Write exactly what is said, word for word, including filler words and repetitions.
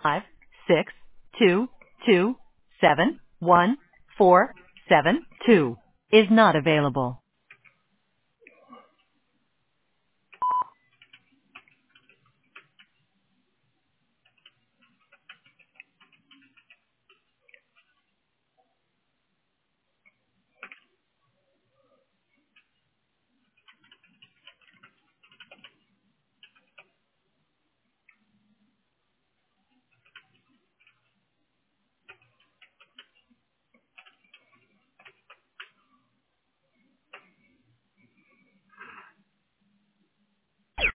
five six two two seven one four seven two is not available.